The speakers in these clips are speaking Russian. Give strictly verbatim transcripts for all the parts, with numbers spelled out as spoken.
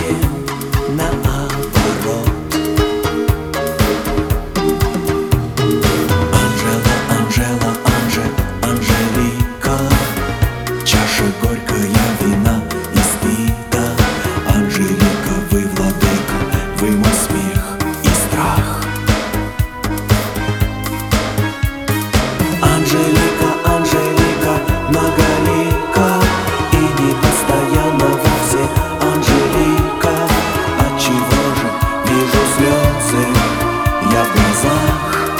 совсем наоборот. Анжела, Анжела, Анже, Анжелика, чаша горькая вина испита. Анжелика, вы владыка, вы мой смех и страх. Анжелика, Анжелика, многолика и не постоянно вовсе. Анжелика, отчего же вижу слезы я в глазах?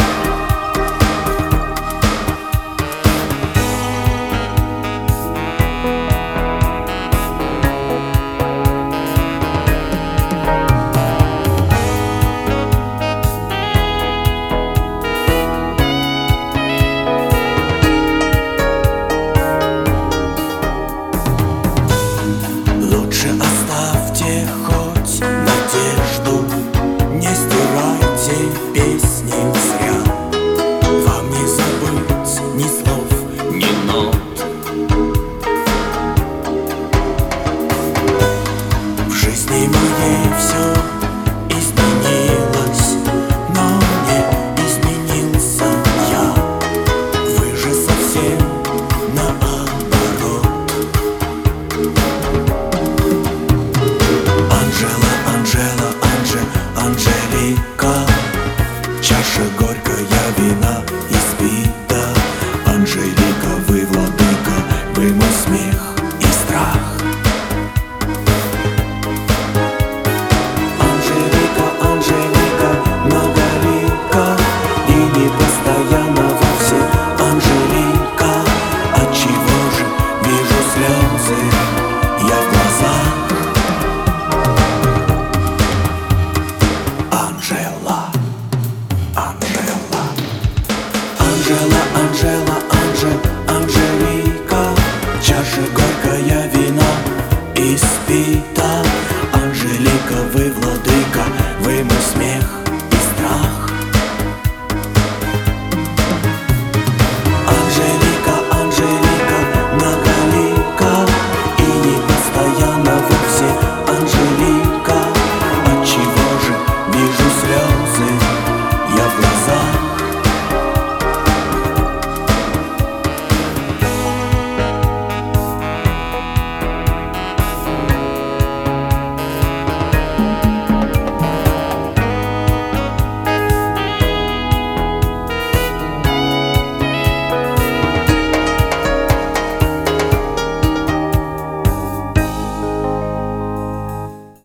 Лучше оставьте хоть надежду, не стирайте песни зря. Вам не забыть ни слов, ни нот. В жизни моей все изменилось, но не изменился я. Вы же совсем наоборот. Анжела, Анжела, Анже, Анжелика, чаша горькая вина испита. Анжелика, вы владыка, вы мой смех и страх. Анжелика, Анжелика, многолика и не постоянно вовсе. Анжелика, отчего же вижу слезы я в глазах? Анжела, Анжела, Анжела, Анжела, Анже, Анжелика, чаша горькая вина испита. Анжелика, вы в